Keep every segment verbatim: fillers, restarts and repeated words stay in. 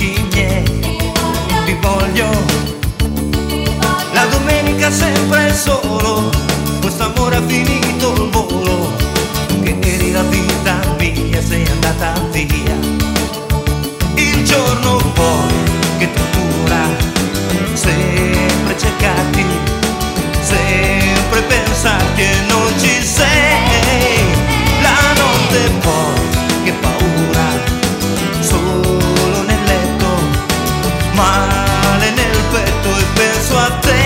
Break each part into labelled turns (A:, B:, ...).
A: amici miei, ti voglio. La domenica sempre solo, quest'amore ha finito il volo, che eri la vita mia, sei andata via. Il giorno poi che tu cura, sempre cercati, sempre pensare che non ci sei. La notte poi che paura, solo nel letto, male nel petto e penso a te.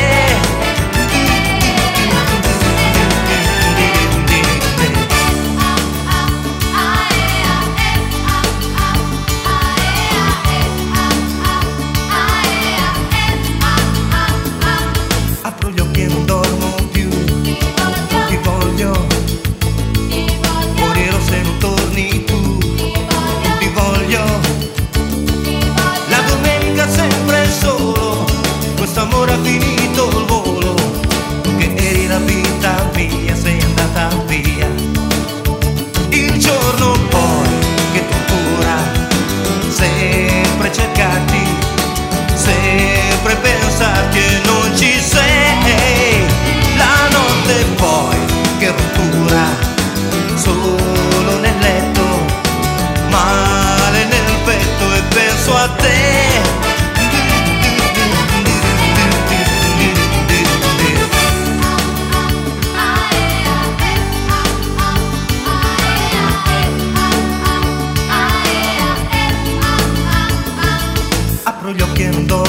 A: Apro gli occhi e non dormo più, ti voglio, morirò se non torni tu, ti voglio. La domenica sempre solo, quest'amore ha finito il volo, che eri la vita mia, sei andata via. Il giorno poi che tu cura, sempre cercati, sempre pensare che non ci sei. La notte poi che rottura, solo nel letto, male nel petto e penso a te. Apro gli occhi e non dormo